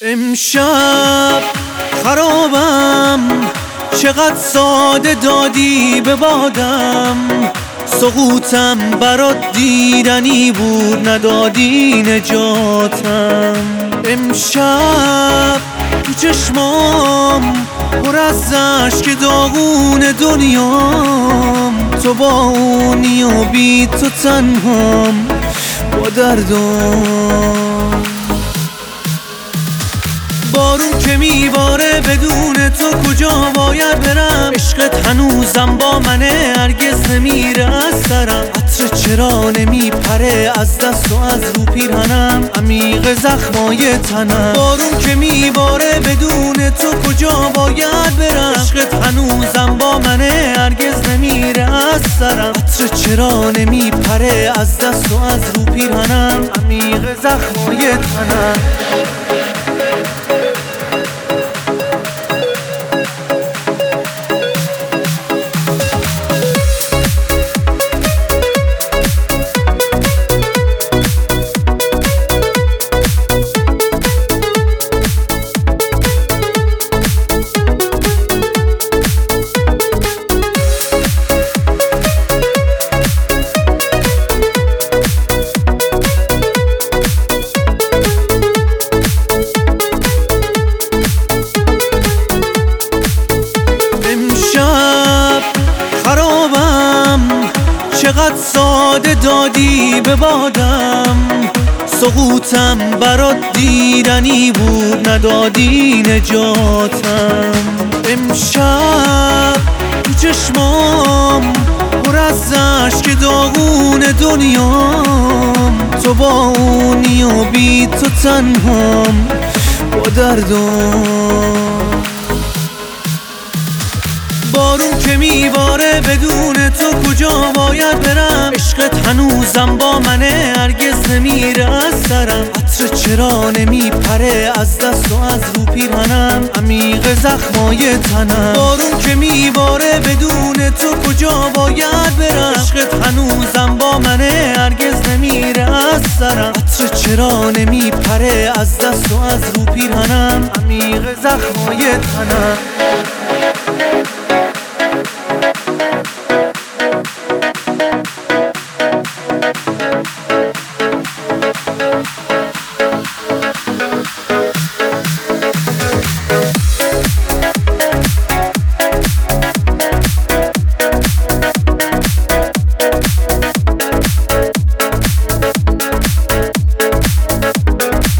امشب خرابم، چقدر ساده دادی به بادم. سقوطم برات دیدنی بود، ندادی نجاتم. امشب تو چشمام پر از اشک داغون دنیام. تو با اونی و بی تو تنهام با دردام. بارون که میباره بدون تو کجا باید برم؟ عشقت هنوزم با منه، هرگز نمیره از سرم. عطر چرا نمیپره از دست و از رو پیرهنم، عمیق زخمای تنم. بارون که میباره بدون تو کجا باید برم؟ عشقت هنوزم با منه، هرگز نمیره از سرم. عطر چرا نمیپره از دست و از رو پیرهنم، عمیق زخمای تنم. خرابم، چقدر ساده دادی به بادم. سقوطم برات دیدنی بود، ندادی نجاتم. امشب تو چشمام پر از اشک داغون دنیام. تو با اونی و بی تو تنهام با دردام. بارون که میباره بدون تو کجا باید برم؟ عشقت هنوزم با منه، هرگز نمیره از سرم. عطر چرا نمیپره از دست و از رو پیرهنم، عمیق زخمای تنم. بارون که میباره بدون تو کجا باید برم؟ عشقت هنوزم با منه، هرگز نمیره از سرم. عطر چرا نمیپره از دست و از رو پیرهنم، عمیق زخمای تنم.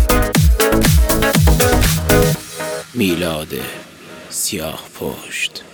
میلاد سیاه پشت.